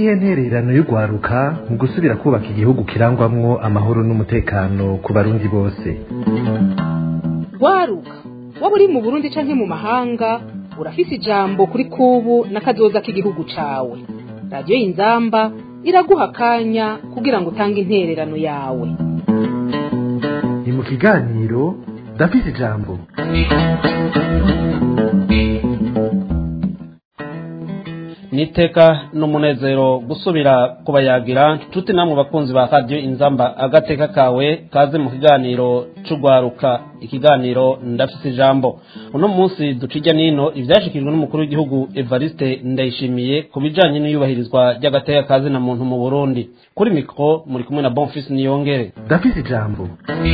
niyihe ntererano y'ugwaruka mu gusubira kubaka igihugu kirangwamwo amahoro n'umutekano ku barundi bose? Gwaruka waba uri mu Burundi canke mu mahanga urafise ijambo kuri kubu n'akazoza k'igihugu cawe. Radio Inzamba iraguha akanya kugira ngo utange intererano yawe. Ni mu kiganiro ndafise ijambo. Niteka n'umunezero gusubira kubayagira tuti namwe bakunzi ba Radio Inzamba agateka kawe kaze mu kiganiro c'ugwaruka, ikiganiro ndafise ijambo. Uno munsi ducija nino ivyashikijwe n'umukuru w'igihugu Evariste Ndayishimiye kubijanye n'iyubahirizwa ry'agateka kaze na muntu mu Burundi. Kuri mikro muri kumwe na Bonfils Niyongere. Ndafise ijambo.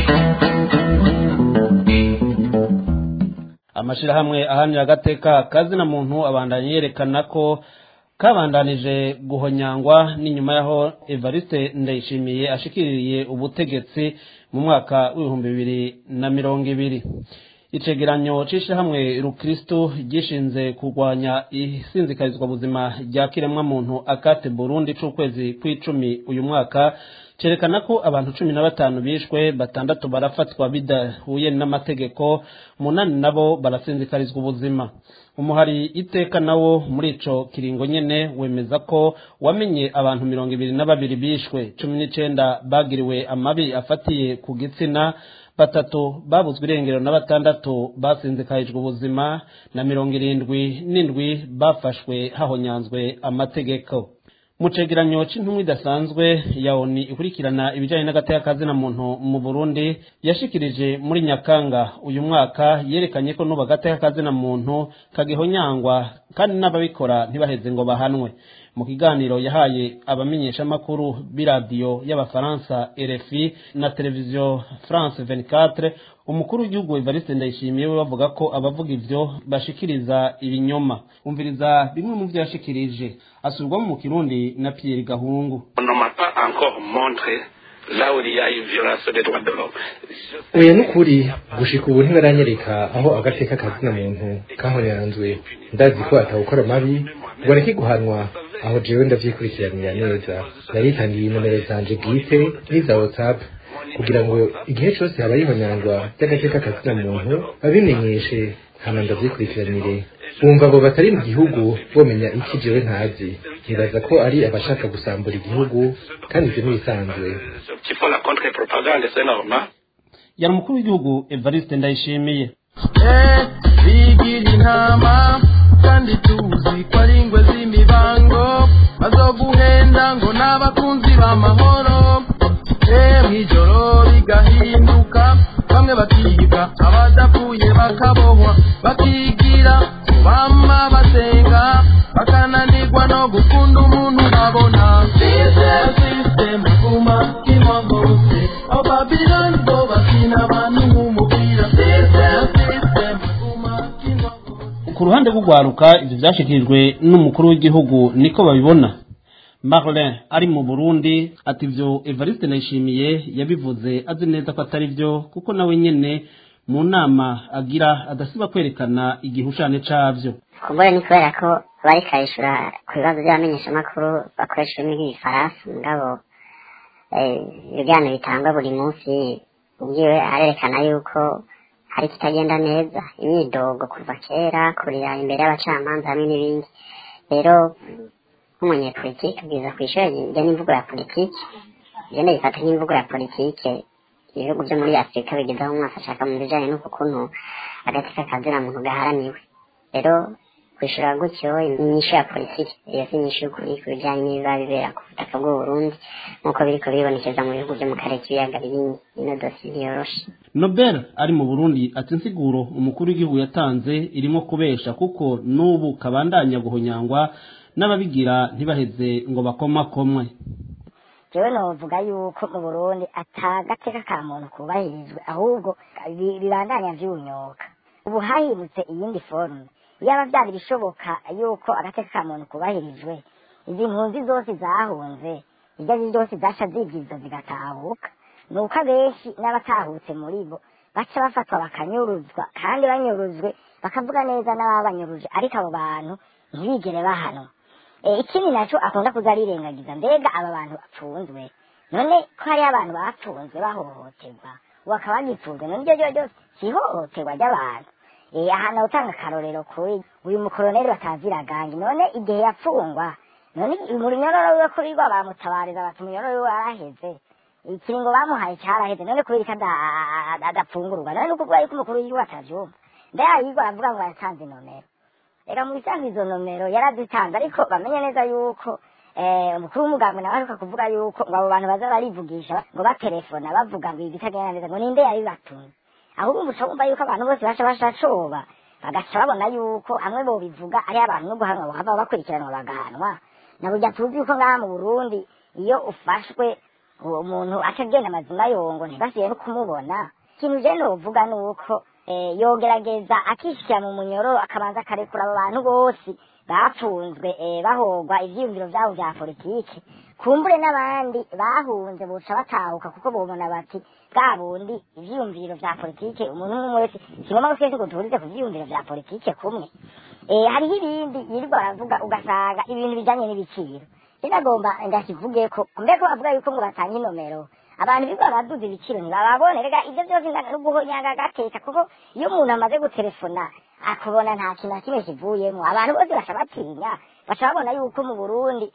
Amashirahamwe ahanira agateka kazi na muntu abandanye yerekana ko kabandanije guhonyangwa n'inyuma yaho Evariste Ndayishimiye ashikiriye ubutegetsi mu mwaka w'2020. Icegeranyo c'ishirahamwe Rukristo gishinze kurwanya isinzikarizwa buzima rya kiremwa muntu akate Burundi c'ukwezi kw'icumi uyu mwaka cerekana ko abantu 15 bishwe, 6 barafatwa bidahuye n'amategeko, 8 nabo barasinzikarizwa ubuzima. Umuhari iteka nawo muri ico kiringo nyene wemeza ko wamenye abantu 22 bishwe, 19 bagiriwe amabi afatiye ku gitsina, 3 babuzwe irengero na 6 basinzikarijwe ubuzima na 77 bafashwe hahonyanzwe amategeko. Mucegeranyo c'intumwa idasanzwe ya ONU ikurikirana ibijanye n'agateka kazi na muntu mu Burundi yashikirije muri Nyakanga uyu mwaka yerekanye ko nuba gateka kazi na muntu kagihonyangwa kandi n'ababikora ntibaheze ngo bahanwe. Mu kiganiro yahaye abamenyesha makuru b'iradio y'abafaransa RFI na televiziyo France 24, umukuru w'igihugu Evariste Ndayishimiye we bavuga ko abavuga ivyo bashikiriza ibinyoma. Umviriza bimwe mu vyo yashikirije asubirwamo mu Kirundi na Pierre Gahungu. Oya nukuri gushika ubu ntibaranyereka aho agateka kazi na muntu kahonyanzwe. Ndazi ko atawukora mabi bareke guhanwa, aho jewe ndavyikurikiranira neza. Naritangiye nomero zanje bwite n'iza WhatsApp kugira ngo igihe cyose habaye ihonyangwa ry'agateka kazi na muntu babimenyeshe hama ndavyikurikiranire. Bumva abo batari mu gihugu bomenya iki jewe ntazi. Nibaza ko ari abashaka gusambura igihugu kandi ivyo ntibisanzwe. Yari umukuru w'igihugu Evariste Ndayishimiye. Bigira intama kandi tuzi ko ari ingwe z'imibango bazoguhenda ngo n'abakunzi b'amahoro. Mw'ijoro bigahinduka bamwe bakiga abadapfuye bakabohwa bakigira bama basenga bakananirwa no gukunda umuntu babona. System kuma kimagose Babylon bo bakina abantu nk'umupira. System kuma kimagose. Ku ruhande rw'ugwaruka ivyo vyashikirijwe n'umukuru w'igihugu niko babibona. Marlin ari mu Burundi ati ivyo Evariste Ndayishimiye yabivuze azi neza ko atari vyo, kuko nawe nyene mu nama agira adasiba kwerekana igihushane cavyo. Kumbure ni kubera ko bari kayishura ku bibazo by'abamenyesha makuru bakoresha nk'igifaransa, ngabo ibiganiro bitangwa buri munsi ubwiwe arerekana yuko hari kitagenda neza, imyidogo kuva kera kurira imbere y'abacamanza hamwe n'ibindi. Rero nk'umunyepolitike bwiza kw'ishure njye n'imvugo ya politike, njye ndayifata nk'imvugo ya politike. Ibihugu byo muri Afrika bigezaho umwaka ashaka mu bijanye n'uko kuntu agateka kazi na muntu gaharaniwe. Rero kwishura gutyo inyishu ya politike iyo si inyishu kuri ku bijanye n'ibiba bibera ku butaka bw'u Burundi nk'uko biriko bibonekeza mu bihugu byo mu karere k'ibiyaga binini. Ino dosi ntiyoroshe. Nobel ari mu Burundi ati insiguro umukuru w'igihugu yatanze irimo kubesha, kuko n'ubu kabandanya guhonyangwa n'ababigira ntibaheze ngo bakomakomwe. Jewe novuga yuko mu Burundi atagateka ka muntu kubahirizwe, ahubwo birandanya vy'unyoka. Ubu hahindutse iyindi forume. Yaba byari bishoboka yuko agateka ka muntu kubahirijwe, izi mpunzi zose zahunze ibyo zose zasha zibwiza zigatahuka, nuko abenshi n'abatahutse muri bo baca bafatwa bakanyuruzwa, kandi banyuruzwe bakavuga neza n'ababanyuruje, ariko abo bantu ntibigere bahanwa. ikindi naco akunda kuza arirengagiza mbega aba bantu bapfunzwe none ko hari abantu bapfunzwe bahohoterwa bakaba bagipfunzwe none iryo ryose sihohoterwa ry'abantu ahantu utanga akarorero kuri uyu mukoroneri bataziragange none igihe yapfungwa none umunyororo wiwe kurirwa bamutabariza bati umunyororo wiwe araheze ikiringo bamuhaye cyaraheze none kubera ko adapfungurwa none nukuvuga yuko umukuru w'igihugu atavyumva ndayayigwa aravuga ngo yatanze inomero reka mu bisanzwe izo nomero yarazitanze ariko bamenye neza yuko umukuru w'umugambi nawe aheruka kuvuga yuko ngo abo bantu baza barivugisha ngo baterefona bavuga ngo igitagenda neza ngo ninde yabibatumye ahubwo umuco wumva yuko abantu bose bashacoba bagaca babona yuko amwe bo bivuga ari abantu no guhanwa bahava bakurikiranwa bagahanwa na burya tuzi yuko ngaha mu Burundi iyo ufashwe umuntu acagenda amazima yongo ntibasiye no kumubona ikintu je novuga nuko yogerageza akishikira mu munyororo akabanza akarekura abo bantu bose bapfunzwe bahogwa ivyiyumviro vyabo vya politiki kumbure n'abandi bahunze boca batahuka kuko bobona bati bwa bundi ivyiyumviro vya politiki umuntu umwe wese kigomba twese ngo duhurize ku vyiyumviro vya politiki kumwe hariho ibindi yirirwa baravuga ugasanga ibintu bijanye n'ibiciro ndagomba ndakivuge ko mbeko bavuga yuko ngo batanga inomero abantu biba baduze ibiciro ntibababone rega ivyo byose ndaguhonyanga gateka kuko iyo umuntu amaze gutelefona akubona nta kintu kimwe kivuyemo abantu bose bashabatinya bashabona yuko mu Burundi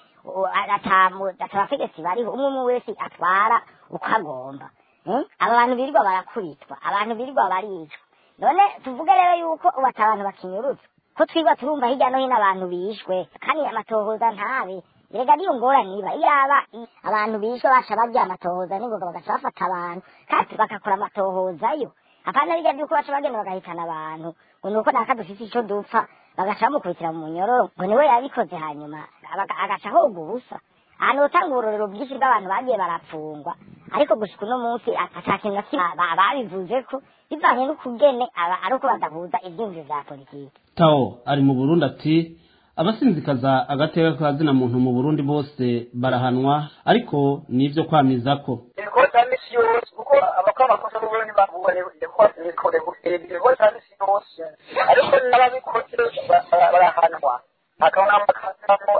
atabategetsi bariho umwe wese atwara uko agomba aba bantu birirwa barakubitwa abantu birirwa baricwa none tuvuge rero yuko ubata abantu bakinyurutse ko twigwa turumva hirya no hino abantu bishwe kandi amatohoza ntabe rega niyo ngorane niba yaba abantu bishwe baca barya amatohoza n'ingoga bagaca bafata abantu kandi bagakora amatohozayo apana bijya byuko baca bagenda bagahitana abantu ngo nuko nakadufise ico dupfa bagaca bamukubitira mu munyororo ngo niwe yabikoze hanyuma agaca hoga ubusa ahantu utanga uburorero bwinshi bw'abantu bagiye barapfungwa ariko gushika uno munsi atakintu na kimwe babivuze ko bivanye n'ukugene ari uko badahuza ivyiyumviro vya politiki Tao ari mu Burundi ati abasinzikaza agateka kazina muntu mu Burundi bose barahanwa ariko nivyo kwamizako ibikorwa misi yose kuko abakora amakosa mu Burundi babubone ibikore ibikorwa misi yose ariko n'ababikoze barahanwa akabona amakasamo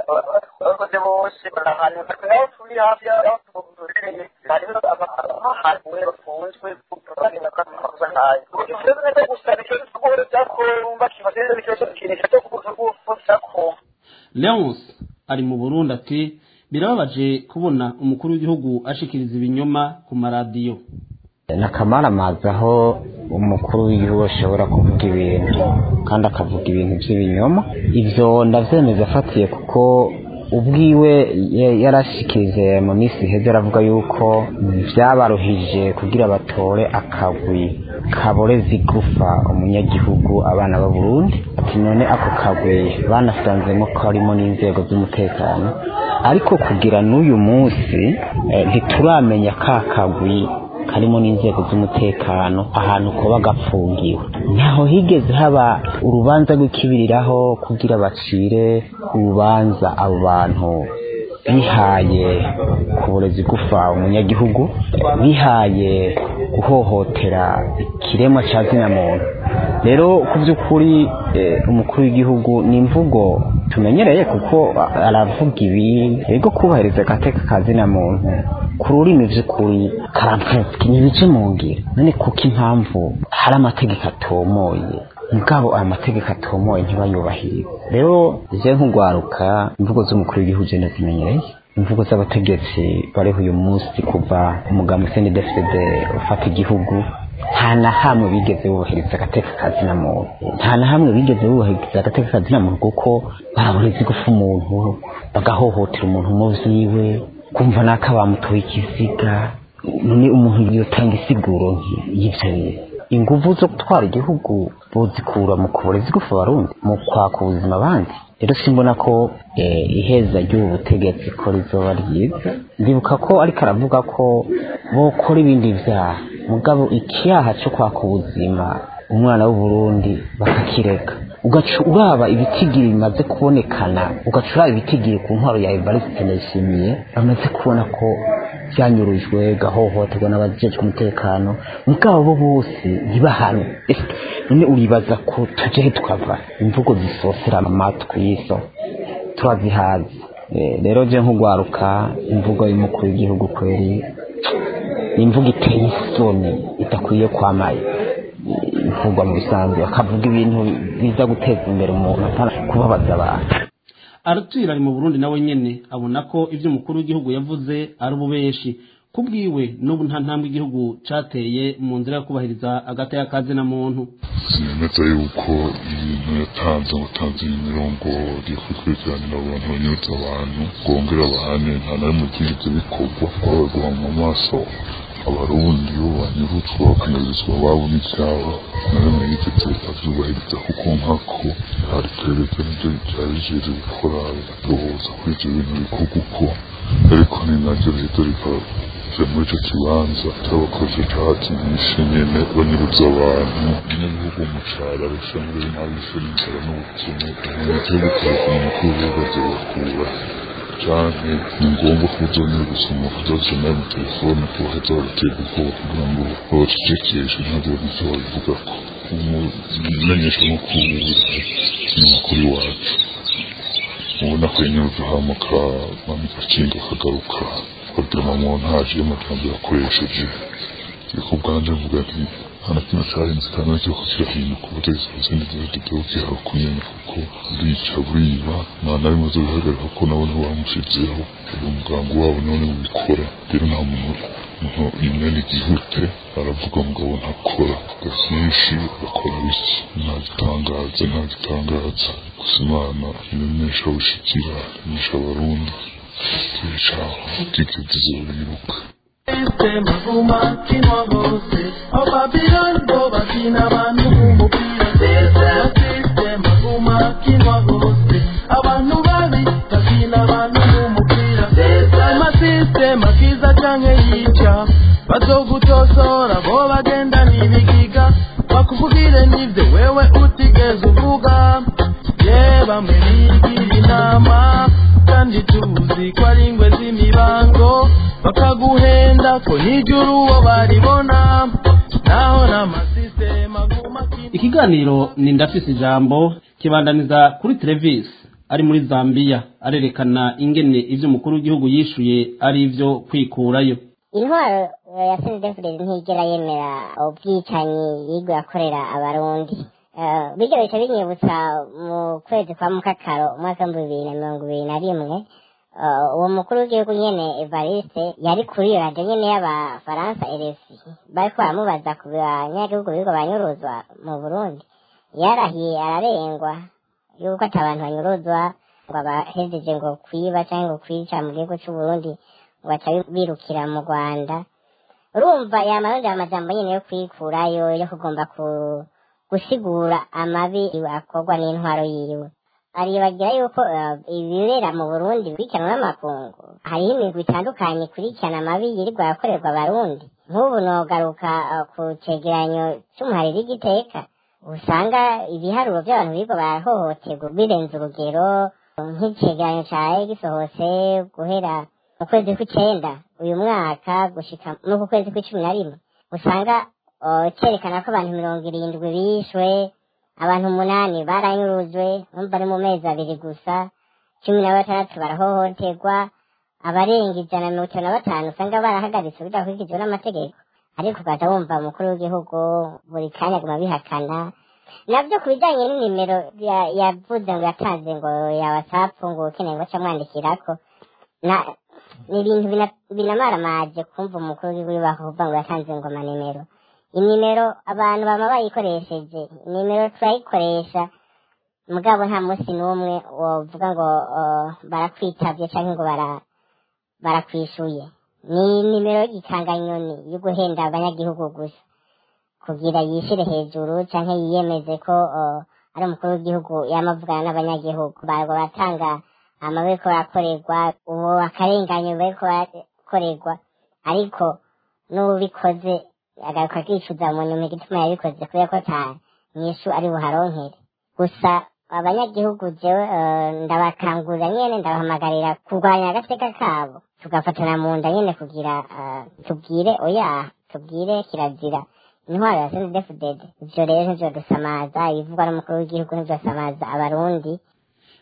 abakoze bose barahanwa naho turi hafi y'aho tuburere hariho abahanwe bafunzwe kubagira kwamakosa nkayo ivyo neza gusa nicyo tukubona byakorumba kibazo nicyo kintu cyo kuvuga ko Leonce ari mu Burundi ati birababaje kubona umukuru w'igihugu ashikiriza ibinyoma ku maradiyo nakamara mazaho umukuru w'igihugu ashobora kuvuga ibintu kandi akavuga ibintu by'ibinyoma ivyo ndavyemeza afatiye kuko ubwiwe yarashikirize mu minsi iheze aravuga yuko vyabaruhije kugira batore akagwi kaboreza igufa umunyagihugu abana b'u Burundi ati none ako kagwi banasanzemo ko harimo n'inzego z'umutekano ariko kugira n'uyu munsi ntituramenya ka kagwi karimo n'inzego z'umutekano ahantu kuba gapfungiwe naho higeze haba urubanza rw'ikibiriraho kugira bacire urubanza abo bantu bihaye kuboreza igufa umunyagihugu bihaye guhohotera ikiremwa ca zina muntu rero ku by'ukuri umukuru w'igihugu ni imvugo tumenyereye kuko aravuga ibi yego kubahiriza agateka ka zina muntu ku rurimi vy'ukuri karamfutse n'ibice mu ngira none kuko impamvu hari amategeko atomoye mugabo aya mategeko atomoye ntibayubahirize rero je nk'ugwaruka imvugo z'umukuru w'igihugu je ndazimenyereye imvugo z'abategetsi bariho uyu munsi kuva umugambi CNDD-FDD ufata igihugu nta na hamwe bigeze bubahiriza agateka ka zina muntu nta na hamwe bigeze bubahiriza agateka ka zina muntu kuko baraboreza igufa umuntu bagahohotera umuntu mu vyiwe kumva naka bamutoye ikiziga none umuntu yotanga isiguro y'ivyo inguvu zo gutwara igihugu bozikura mu kuboreza igufa abarundi mu kwaka ubuzima abandi rero simbona ko iheza ry'ubu butegetsi ko rizoba ryiza ndibuka ko ariko aravuga ko bokora ibindi vyaha mugabo ikiyaha cyo kwaka ubuzima umwana w'u Burundi bakakireka ugaca uraba ibitigiri bimaze kubonekana ugaca uraba ibitigiri ku ntwaro ya Evariste Ndayishimiye bamaze kubona ko byanyurujwe gahohoterwa n'abajejwe umutekano mugabo bo bose ntibahano none uribaza ko tuje tukava imvugo zisosera amatwi yiso turazihazi. Rero je nk'ugwaruka imvugo y'umukuru w'igihugu kweri imvugo iteye isoni itakwiye kwamaye ivugwa mu bisanzwe, akavuga ibintu biza guteza imbere umuntu kubabaza abantu. Arthur ari mu Burundi nawe nyene abona ko ivyo umukuru w'igihugu yavuze ari ububeshi. Kubwiwe n'ubu nta ntambwe igihugu cateye mu nzira yo kubahiriza agateka kazi na muntu. Sinemeza yuko ibintu yatanze imirongo yo kwikurikirana abantu banyuza abantu bwongera abahane nta na rimwe byigeze bikorwa babagwa mu maso abarundi bo banyurutwa bakanezezwa babo n'ivyabo na rimwe yigeze avyubahiriza kuko nkako hari perezida n'ivyo vyarigeze gukora bigatohoza kuri ivyo bintu bikorwa uko ariko ni naryo rero rikavya muri ico kibanza c'abakozi cahakinishe nyene banyuruza abantu n'abihugu mu cara rusanzwe n'abishe n'inzara n'ubukene igihugu kirakuna umukuru w'igihugu azobakura canke ni ngombwa ko uzongera gusoma kuzasoma mu telefone ko baheza bagatega ubwoba kugira ngo babacecekeshe ntagire n'ivyo babivugako. Umumenyeshamakuru ni umukuru iwacu ubona ko yanyuze hamuka mamigakinga akagaruka kugira amamontaje y'amajambo yakoresheje. Ariko ubwanje mvuga nti nta na kimwe cahinze kandi nacyo kirahinduka ubutegetsi buzindi igihugu kiharukunyene kuko burica buriba nta na rimwe azobihagarika kuko nabo ntibamushizeho umugambi wabo none ubikora. Rero nta muntu imene igihute aravuga mugabo ntakora gasinshi bakora biki ntagitangaza gusa Imana imenyesha bushikira imenyesha abarundi turicaho tiketi zoriruka. Maguma kinwa hose Babylon bakina abantu mumupira maguma kinwa hose abantu babi bakina abantu mumupira amasistema kiza canke yica bazogutosora bo bagenda n'ibigiga bakuvugire n'ivyo wewe utigeze uvuga bamwe bigira inama kandi tuzi ko ari ingwe z'imibango bakaguhenda ko nijuru uwo baribona naho n'amasistema aguma. Ikiganiro ni ndafise ijambo kibandaniza kuri Televis ari muri Zambia arerekana ingene ivyo umukuru w'igihugu yishuye ari ivyo kwikurayo. Intwaro ya CNDD-FDD ntigera yemera ubwicanyi yigwe akorera abarundi. Bijya bica binyibutsa mu kwezi kwa Mukakaro umwaka 2021 uwo mukuru w'igihugu nyene Evariste yari kuri iyo radio nyene y'abafaransa RFI bariko baramubaza ku banyagihugu bigo banyuruzwa mu Burundi. Yarahiye ararengwa yuko atabantu banyuruzwa ngo abahejeje ngo kwiba canke ngo kwica mu gihugu c'u Burundi ngo baca birukira mu Rwanda. Urumva yamarundi amajambo nyene yo kwikurayo yo kugomba gusigura amabi akorwa n'intwaro yiwe. Aribagira yuko ibibera mu Burundi bikanwa n'amakungu hariho imigwi itandukanye kurikirana amabi yirirwa yakorerwa abarundi. Nk'ubu nogaruka ku cegeranyo c'umuhariri w'igiteka usanga ibiharuro by'abantu birirwa barahohoterwa birenze urugero. Nk'icegeranyo caye gisohotse guhera mu kwezi kw'icenda uyu mwaka gushika no ku kwezi kw'icumi usanga cerekana ko abantu 70 bishwe, abantu 8 baranyurujwe bari mu mezi 2 gusa, 16 barahohoterwa, abarenga 155 usanga barahagaritse bidakurikijwe n'amategeko. Ariko ugaca wumva umukuru w'igihugu buri kanya aguma bihakana. Navyo kubijanye n'inimero yavuze ngo yatanze ngo ya WhatsApp ngo ukeneye ngo camwandikirako ni ibintu binamaramaje kumva umukuru w'igihugu bakuvuga ngo yatanze ngo amanimero. Inimero abantu bama bayikoresheje, inimero turayikoresha mugabo nta munsi n'umwe wovuga ngo barakwitavye canke ngo barakwishuye. Ni nimero y'ikanganyoni yo guhenda abanyagihugu gusa kugira yishire hejuru canke yiyemeze ko ari umukuru w'igihugu yamavugana n'abanyagihugu. Barwo batanga amabeko barakorerwa uwo akarenganye bariko barakorerwa, ariko n'ubikoze agaruka akicuza mu nyuma igituma yabikoze kubera ko nyishu ari buharonkere. Gusa abanyagihugu jewe ndabakangurira nyene ndabahamagarira kurwanya agateka kabo tugafatana mu nda nyene kugira tubwire oya tubwire kirazira intwaro ya CNDD-FDD. Ivyo rero ntivyo dusamaza ibivugwa n'umukuru w'igihugu ntivyo dusamaza abarundi.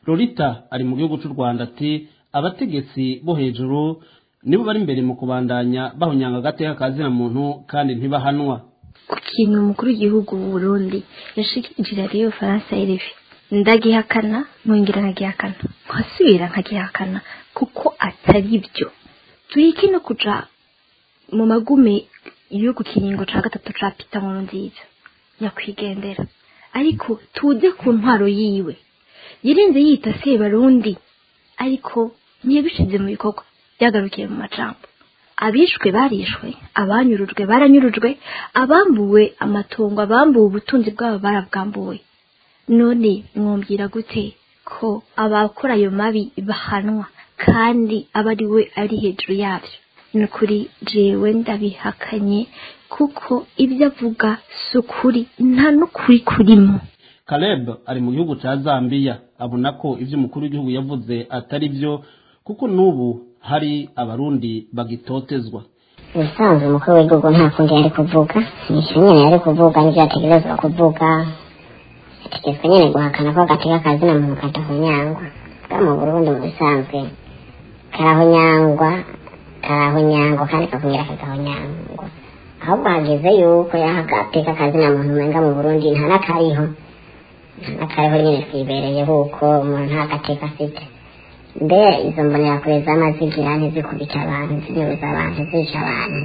Lolita ari mu gihugu cy'u Rwanda ati abategetsi bo hejuru nibo bari imbere mu kubandanya bahonyanga agateka kazina muntu kandi ntibahanwa. Ikintu umukuru w'igihugu w'u Burundi yashikirije radiyo Faransa RFI ndagihakana mwingira nkagihakana nkasubira nkagihakana kuko atari byo. Tuyiki no kuja mu magume yo ku kiringo ca gatatu ca Peter Nkurunziza nyakwigendera, ariko tuze ku ntwaro yiwe yirinze yita se Barundi, ariko ntiyabishize mu bikorwa, byagarukiye mu majambo. Abishwe barishwe, abanyurujwe baranyurujwe, abambuwe amatongo, abambuwe ubutunzi bwabo barabwambuwe. None mwombwira gute ko abakora ayo mabi bahanwa kandi abari we ari hejuru yabyo? Nukuri jewe ndabihakanye kuko ibyo avuga sukuri nta nukuri kurimo. Caleb ari mu gihugu ca Zambia abona ko ivyo umukuru w'igihugu yavuze atari byo kuko nubu hari abarundi bagitotezwa. Usanzwe umukuru w'igihugu nta kundi yari kuvuga, nicyo nyene yari kuvuga n'ivyo ategerezwa kuvuga. Ategetswe nyene guhakana ko agateka kazina muntu katahonyangwa. Bwa mu Burundi mu bisanzwe karahonyangwa kandi kakongera kakahonyangwa. Ahubwo hageze yuko yahagateka kazina muntu umenga mu Burundi nta nakariho nyene twibereye kuko umuntu nta gateka afite. Mbe izo mbonerakure z'amazigira ntizikubita abantu, zinyuruza abantu, zica abantu.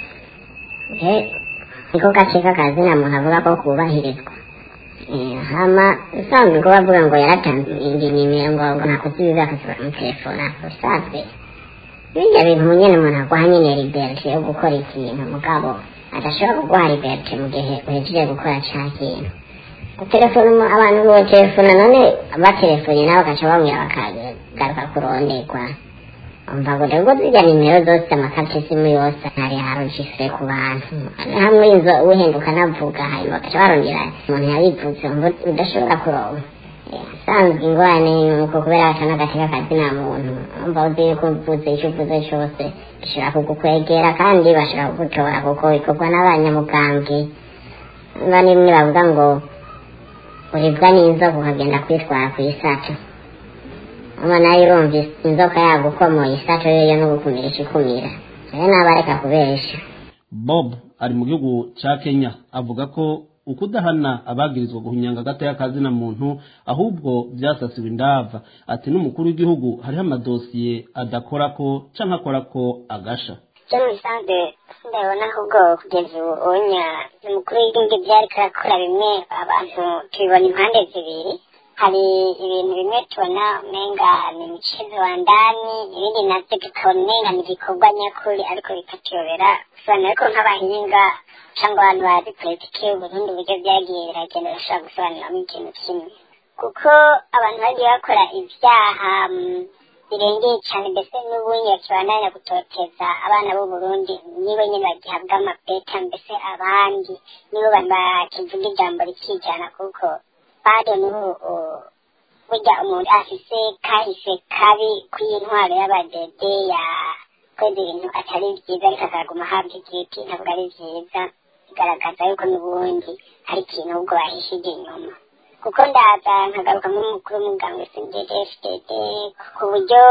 Niko gateka kazina muntu avuga ko kubahirizwa. Hama usanzwe ko bavuga ngo yaratanze indi nimero ngo nakusubiza akasubira mu telefone. Usanzwe bijya bintu nyene umuntu aguha nyene liberté yo gukora ikintu, mugabo adashobora kuguha liberté mu gihe uhejeje gukora ca kintu. Telefone abantu bo telefone none abatelefone nabo gaca bamwe bakagaruka kuronderwa. Umva ngo rego zijya nimero zose amakarte simu yose hari harujistre ku bantu. Hamwe inzo uhenduka navuga hanyuma gaca barongera umuntu yabivuze ngo udashobora kuronka. Sanzwe ingwane nuko kubera atana gateka kazina muntu. Umva uzi ko uvuze icyo uvuze cyose gishobora kugukwegera kandi bashobora kugutora kuko bikorwa n'abanyamugambwe. Ngani nimwe bavuga ngo uribwa n'inzoka ukagenda kwitwara ku isato. Umwana yirumva inzoka yagukomoye isato yoyo no gukumira ikikumira. Rero nabareka kubesha. Bob ari mu gihugu ca Kenya avuga ko ukudahana abagirizwa guhunyanga agateka kazina muntu ahubwo byasasiwe indava. Ati n'umukuru w'igihugu hariho amadosiye adakorako canke akorako agasha. Jeno isanzwe ndabona ahubwo kugeza ubu onya umukuru w'igihugu byari karakora bimwe abantu tubibona impande zibiri. Hari ibintu bimwe tubona umenga ni imicezo wa ndani, ibindi navyo tukabona ni igikorwa nyakuri ariko bikatuyobera. Gusobanura ariko nk'abahinga cyangwa abantu bazi politiki y'Uburundi uburyo byagiye biragenda bashobora gusobanuramo ikintu kimwe. Kuko abantu bagiye bakora ibyaha birengeye cyane mbese n'ubunya kibandanya gutoteza abana b'u Burundi nibo nyine bagihabwa amapeta mbese abandi nibo bakivuga ijambo rikijana kuko bado n'ubu burya umuntu afise kahise kabi kw'intwaro y'abadede yakoze ibintu atari byiza ariko akaguma ahabwa igiti ntabwo ari byiza, bigaragaza yuko n'ubundi hari ikintu ahubwo bahishije inyuma. Kuko ndaza nkagaruka nk'umukuru w'umugambwe CNDD-FDD ku buryo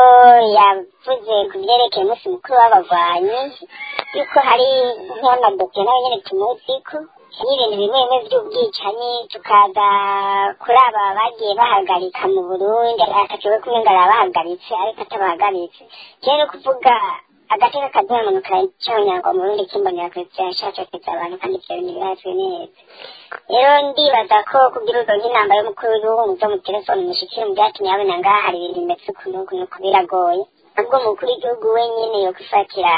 yavuze ku byerekeye umunsi mukuru w'abagwanyi yuko hari nk'amadokeye nawe nyine tumuziko n'ibintu bimwe bimwe by'ubwicanyi, tukaza kuri aba bagiye bahagarika mu Burundi atakiwe kumenga arabahagaritse ariko atabahagaritse. Rero kuvuga agateka kazina muntu karacyonyangwa mu Burundi kimbonera Christian Chacho kiza abantu kandi ibyo bintu birazwi neza. Rero ndibaza ko kugira uronke inamba y'umukuru w'igihugu muzo mu telefone mushikire mu byatumye abona ngaha hari ibintu bimeze ukuntu biragoye. Ahubwo umukuru w'igihugu wenyine yo kwifatira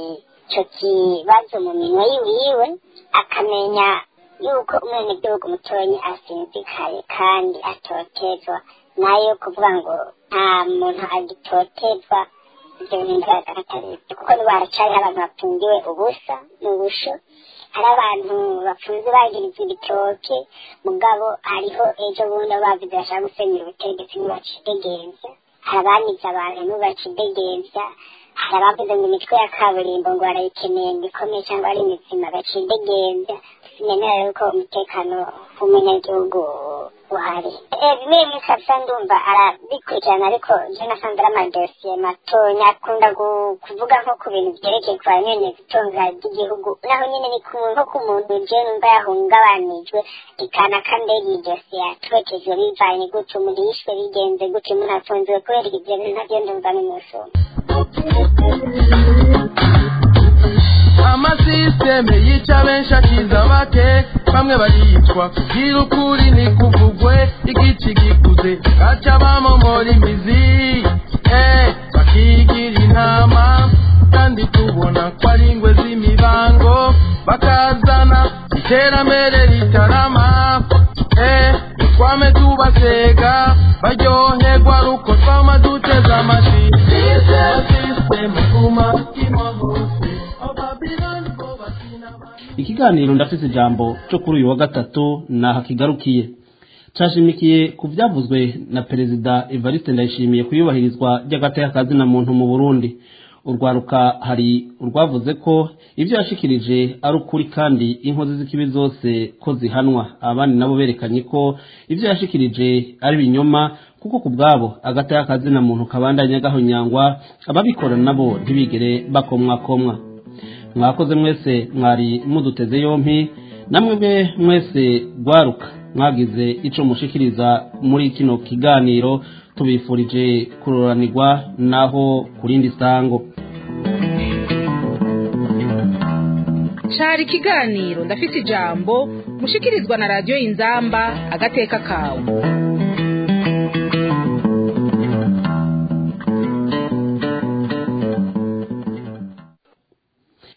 ico kibazo mu minwe yiwe akamenya yuko umwenegihugu mutonyi asinzikaye kandi atotezwa, nayo kuvuga ngo nta muntu agitotezwa ibyo bintu bigaragara kuko baracari abantu bafungiwe ubusa n'ubusho, hari abantu bafunze bagirizwa ibitoke mugabo hariho ejo bundi bavuze bashaka gusenyera ubutegetsi ntibacidegembya, hari abanize abantu ntibacidegembya, hari abavuze ngo imitwe ya kaburimbo ngo barayikeneye ngo ikomeye cyangwa ari imitsima bacidegembya sinemera yuko umutekano w'umunyagihugu uhari bimwe bimwe kabisa ndumva arabikurikirana ariko je nasanze ari amadosiye matonya akunda kuvuga nko ku bintu byerekeye kwa nyene gutunga ry'igihugu naho nyene ni nko ku muntu je numva yahungabanijwe ikana kandegi dosiye yatwekejwe bivanye gutyo umurishwe bigenze gutyo umuntu afunzwe kubera ibyo bintu ntabyo ndumva n'umusoma amasisiteme yica benshi akiza bake bamwe baricwa kugira ukuri nikuvugwe igici gikuze gaca bamomora imizi bakigira intama kandi tubona ko ari ingwe z'imibango bakazana iterambere ritarama twame tubasega baryoherwa ruko twama duteza amashi sisiteme kuma kimahose ikiganiro ndafise ijambo cyo kuri uyu wa gatatu naha kigarukiye cashimikiye ku byavuzwe na perezida Evariste Ndayishimiye kuyubahirizwa ry'agateka kazina muntu mu Burundi urwaruka hari urwavuze ko ibyo yashikirije ari ukuri kandi inkozi z'ikibi zose ko zihanwa abandi nabo berekanye ko ibyo yashikirije ari binyoma kuko kubwabo agateka kazina muntu kabandanya gahonyangwa ababikora nabo ntibigere bakomwa mwakoze mwese mwari muduteze yompi namwe mwese gwaruka mwagize ico mushikiriza muri kino kiganiro tubifurije kuroranirwa naho kurindi sango cari kiganiro ndafise ijambo mushikirizwa na radio Inzamba agateka kawe